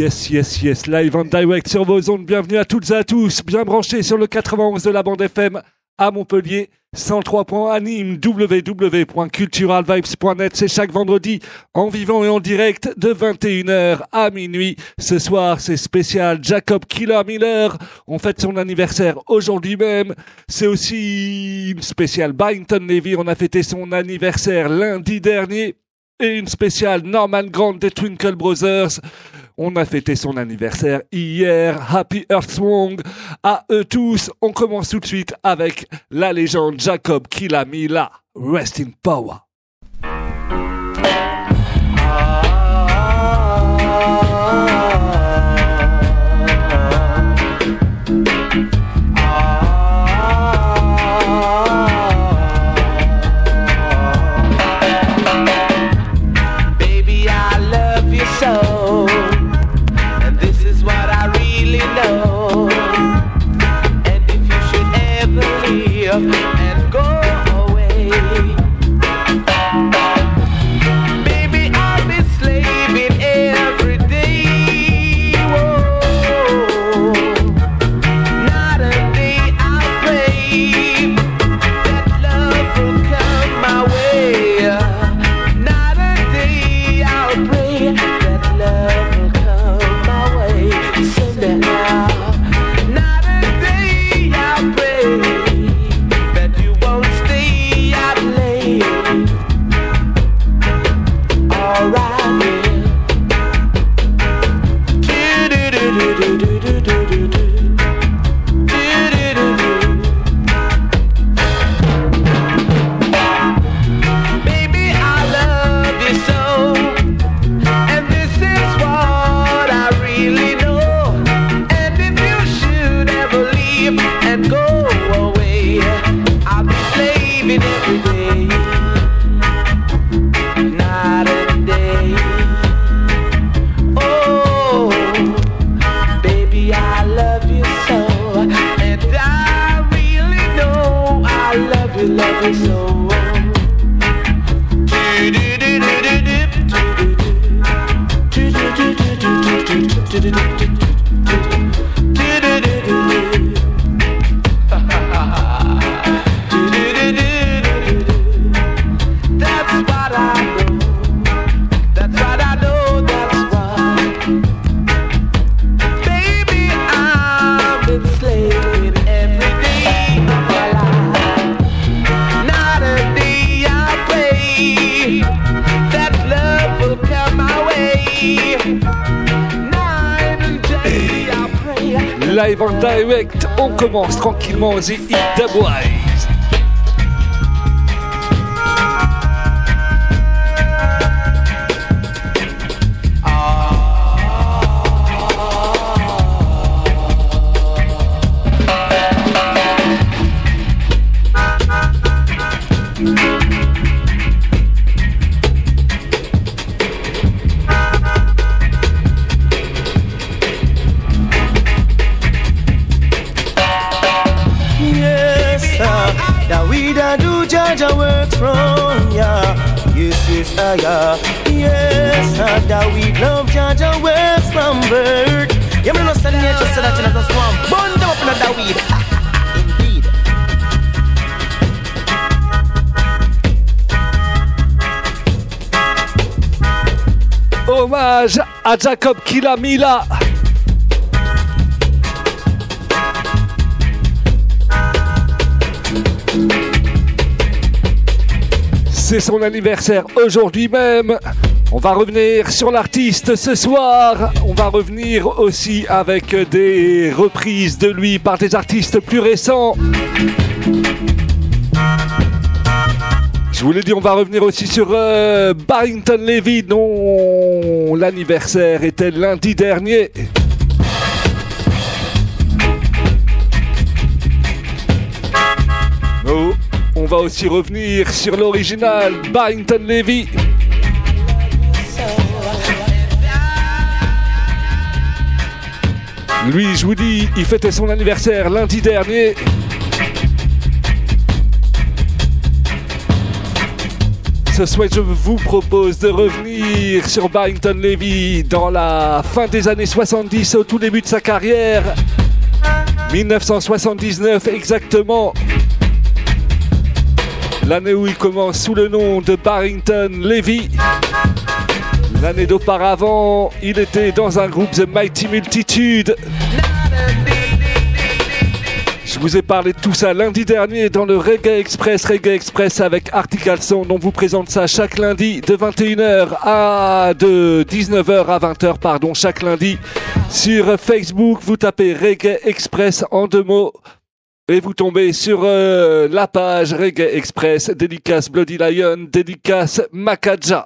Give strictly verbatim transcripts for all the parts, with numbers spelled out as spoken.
Yes, yes, yes, live and direct sur vos ondes. Bienvenue à toutes et à tous, bien branchés sur le quatre-vingt-onze de la bande F M à Montpellier, cent trois point Nîmes, w w w point cultural vibes point net. C'est chaque vendredi en vivant et en direct de vingt et une heures à minuit. Ce soir, c'est spécial Jacob Killer Miller. On fête son anniversaire aujourd'hui même. C'est aussi une spéciale Barrington Levy. On a fêté son anniversaire lundi dernier. Et une spéciale Norman Grant des Twinkle Brothers. On a fêté son anniversaire hier. Happy Earth Song à eux tous. On commence tout de suite avec la légende Jacob Killer Miller. Rest in power. And go away. Baby, I'll be slaving every day. Whoa. Not a day I'll pray that love will come my way. Not a day I'll pray that love will come my way. Send it now. Not a day I'll pray. Live en direct, on commence tranquillement The Hit the Boys. Uh, yeah. Yes, uh, that we love Jaja works from bird. Yeah, me no stand here just so that you know swamp. Burn them up in that weed. Indeed. Hommage à Jacob Killer Miller. C'est son anniversaire aujourd'hui même. On va revenir sur l'artiste ce soir. On va revenir aussi avec des reprises de lui par des artistes plus récents. Je vous l'ai dit, on va revenir aussi sur euh, Barrington Levy, dont l'anniversaire était lundi dernier. Oh. On va aussi revenir sur l'original Barrington Levy. Lui, je vous dis, il fêtait son anniversaire lundi dernier. Ce soir, je vous propose de revenir sur Barrington Levy dans la fin des années soixante-dix, au tout début de sa carrière. dix-neuf cent soixante-dix-neuf exactement. L'année où il commence sous le nom de Barrington Levy. L'année d'auparavant, il était dans un groupe The Mighty Multitude. Je vous ai parlé de tout ça lundi dernier dans le Reggae Express, Reggae Express avec Arctic Alson. On vous présente ça chaque lundi de vingt et une heures à de dix-neuf heures à vingt heures, pardon, chaque lundi. Sur Facebook, vous tapez Reggae Express en deux mots et vous tombez sur euh, la page Reggae Express, dédicace Bloody Lion, dédicace Makaja.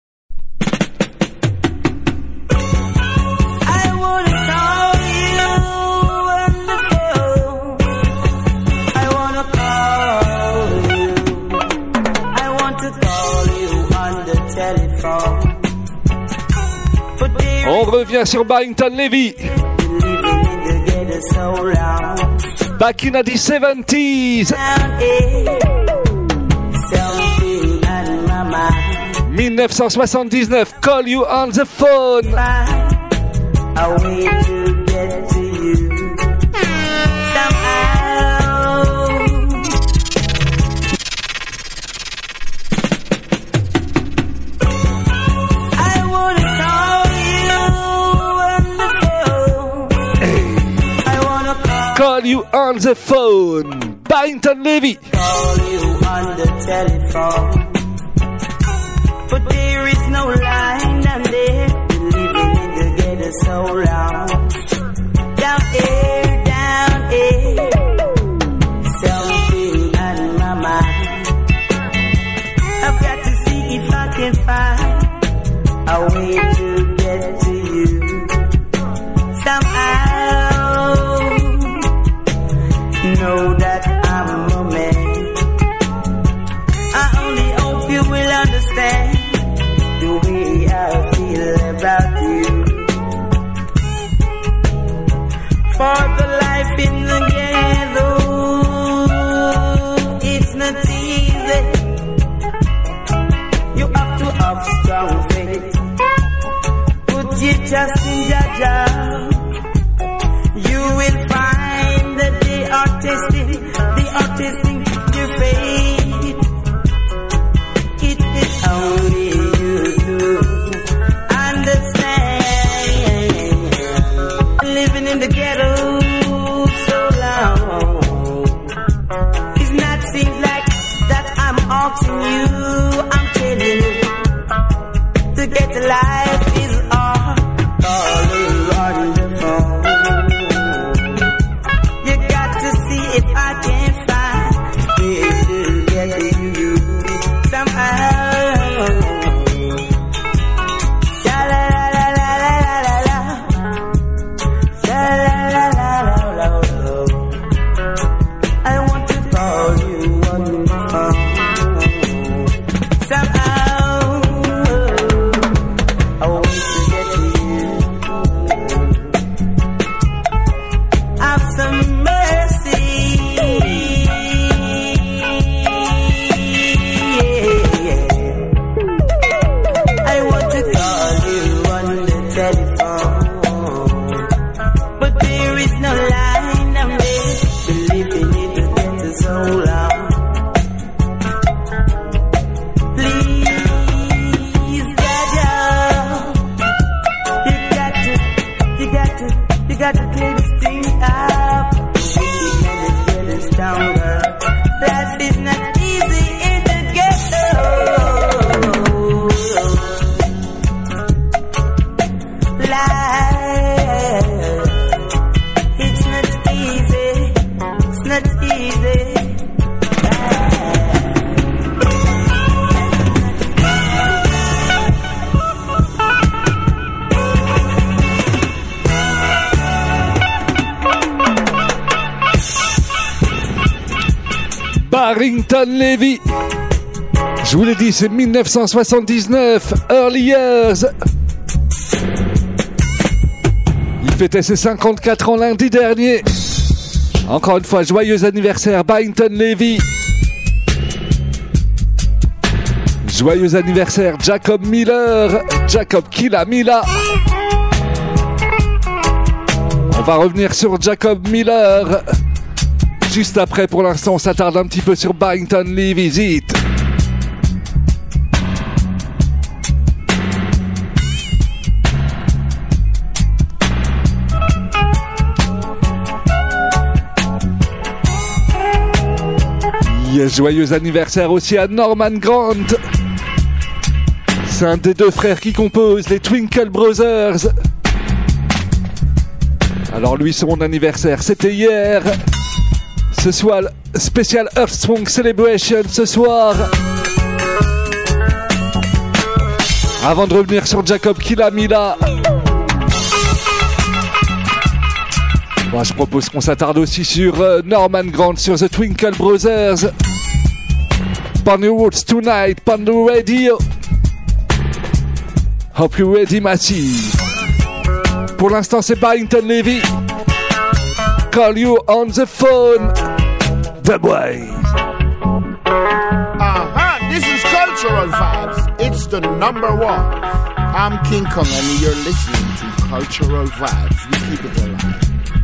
On revient sur Barrington Levy. Back in the seventies. dix-neuf cent soixante-dix-neuf. Call you on the phone. Call you on the phone. Barrington Levy. Call you on the telephone. But there is no line and they're living in the ghetto so long. Down here, down here. Something on my mind. I've got to see if I can find a way to get to you. Somehow. Know that I'm a man. I only hope you will understand the way I feel about you. For the life in the ghetto, it's not easy. You have to have strong faith. Put your trust in Jah. You will find that they are testing, they are testing your faith. It is only you to understand. Living in the ghetto so long, it's not seems like that I'm asking you. I'm telling you, to get a life is hard. Calling on the phone. If I can't find ways to get to you somehow, la la la la la la la la la la la la. I want to call you on the phone somehow. I want to get to you. Have some mercy. Barrington Levy. Je vous l'ai dit, c'est dix-neuf cent soixante-dix-neuf, Early Years. Il fêtait ses cinquante-quatre ans lundi dernier. Encore une fois, joyeux anniversaire, Barrington Levy. Joyeux anniversaire Jacob Miller, Jacob Killa Mila. On va revenir sur Jacob Miller juste après. Pour l'instant, on s'attarde un petit peu sur Barrington Lee Visit. Yes, joyeux anniversaire aussi à Norman Grant. C'est un des deux frères qui composent les Twinkle Brothers. Alors lui, son anniversaire, c'était hier. Ce soir, spécial Earthstrong Celebration ce soir. Avant de revenir sur Jacob Killa Mila, moi, je propose qu'on s'attarde aussi sur euh, Norman Grant, sur The Twinkle Brothers. Pony Woods Tonight, Pony Radio. Hope you're ready, Massive. Pour l'instant, c'est Barrington Levy. Call you on the phone. The boys. Uh-huh, this is Cultural Vibes. It's the number one. I'm King Kong and you're listening to Cultural Vibes. We keep it alive.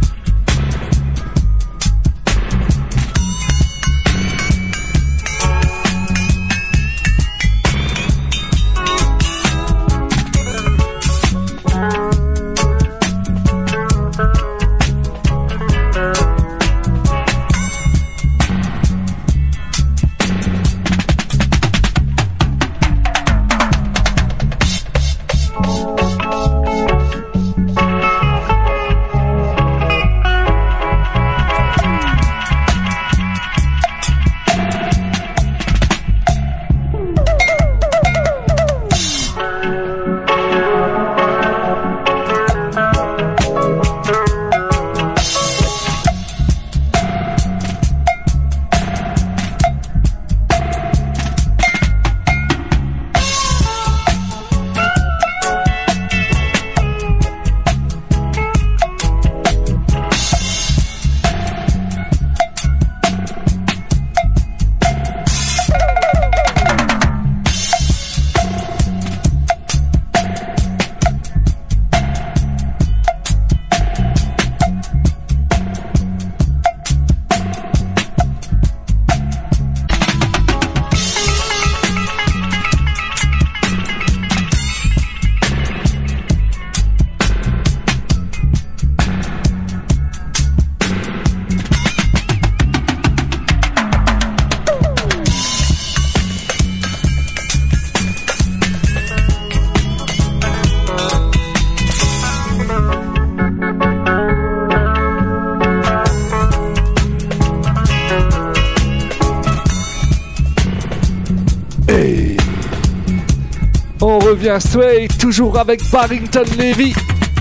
Revient straight, toujours avec Barrington Levy.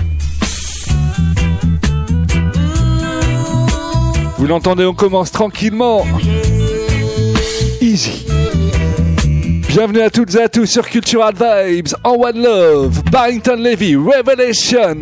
Vous l'entendez, on commence tranquillement. Easy. Bienvenue à toutes et à tous sur Cultural Vibes, en One Love, Barrington Levy, Revelation.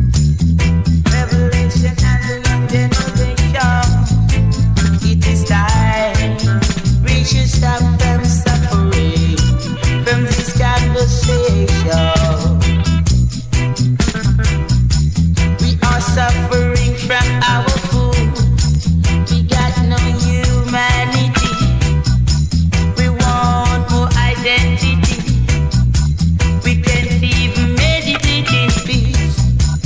We are suffering from our food. We got no humanity. We want more identity. We can't even meditate in peace.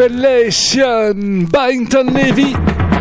Revelation, Barrington Levy.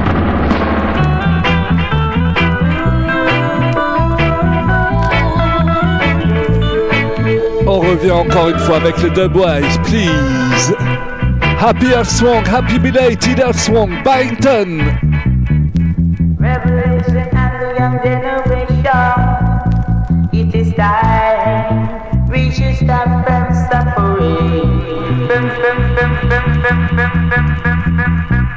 On revient encore une fois avec le Dubwise, please. Happy Earth Swung, happy belated Earth Swung, Barrington. Revelation and the young generation. It is time we should stop from suffering. Bum, bum, bum, bum, bum, bum, bum, bum, bum,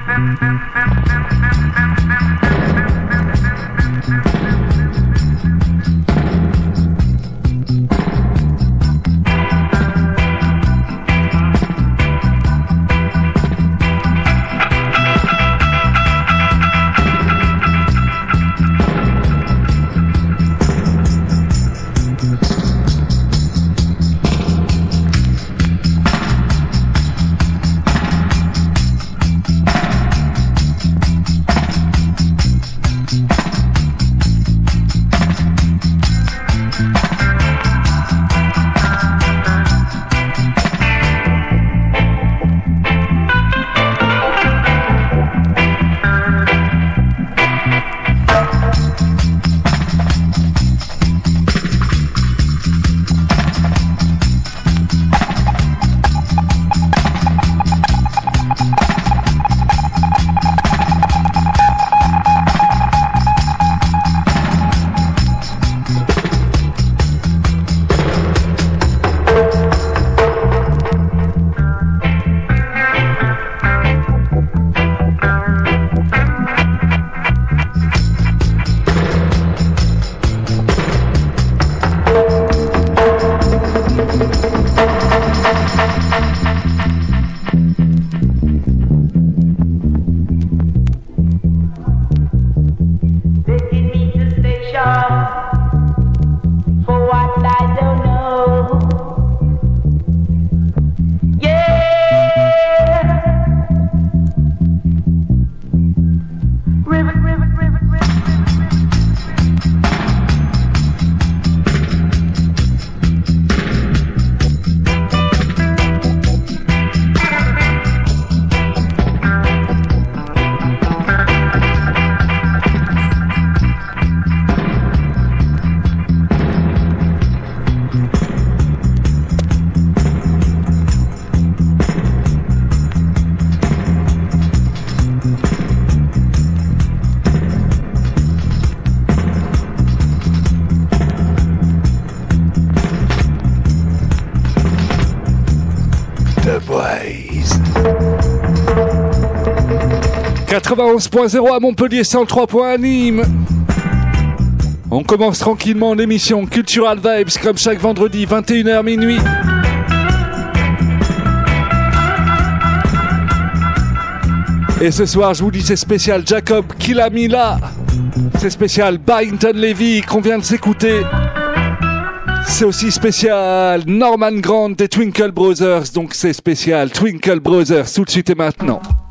quatre-vingt-onze point zéro à Montpellier, cent trois point à Nîmes. On commence tranquillement l'émission Cultural Vibes comme chaque vendredi, vingt et une heures minuit. Et ce soir, je vous dis, c'est spécial Jacob Kilamila. C'est spécial Barrington Levy qu'on vient de s'écouter. C'est aussi spécial Norman Grant des Twinkle Brothers. Donc c'est spécial Twinkle Brothers tout de suite et maintenant.